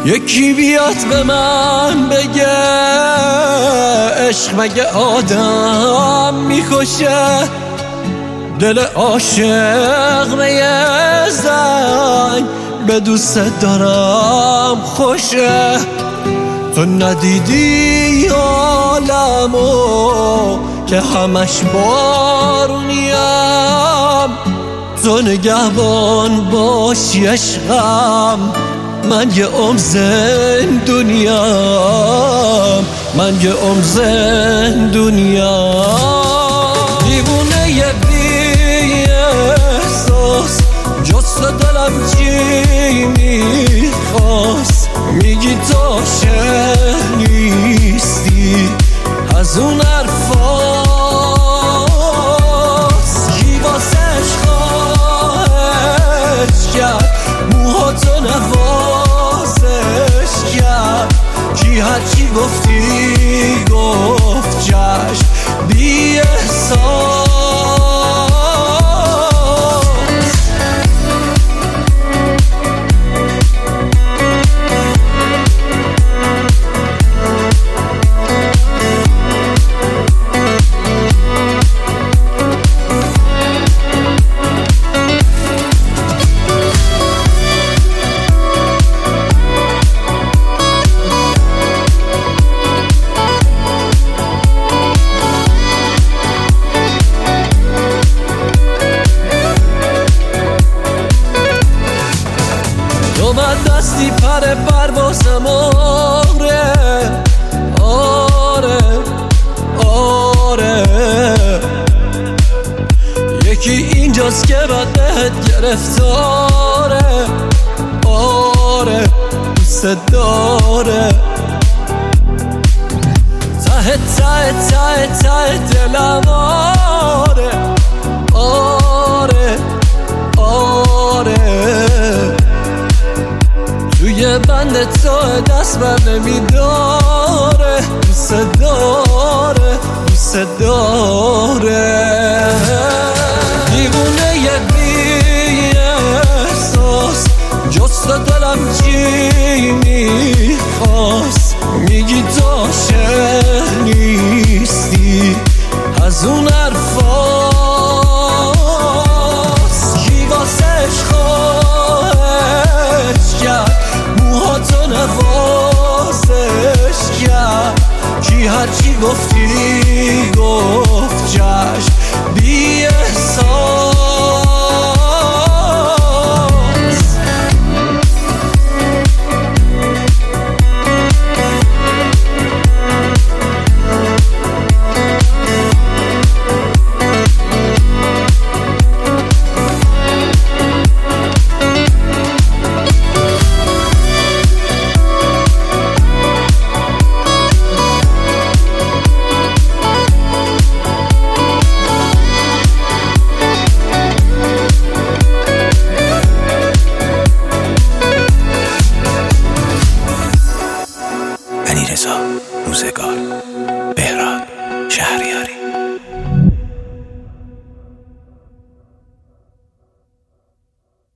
یکی بیاد به من بگه عشق مگه آدم میکشه؟ دل عاشق به یه زنگ به دوست دارم خوشه. تو ندیدی عالمو که همش بارونیم، تو نگهبان باشی عشقم، من یه عمر زندونیم، من یه عمر زندونیم. دیوونه یه بی احساس جست دلم چی میخواست، میگی تو عاشق نیستی از اون حرفاست. کی واسش خواهش کرد موهاتو نوازش کرد، کی هرچی گفتی گفت چشم بی احساس. من دستی پر پروازم، آره آره آره. یکی اینجاست که بعد بهت گرفتاره، آره دوست داره. ته ته ته ته دلم، آره آره آره. توی بند تو دست بر نمیداره، دوست داره دوست داره. دیوونه یه بی احساس جست دلم چی میخواست، میگی تو عاشق نیستی از اون حرفاست. کی واسش خواهش کرد موهاتو نوازش کرد، کی هرچی گفتی گفت چشم بی احساس. علیرضا روزگار، بهراد شهریاری.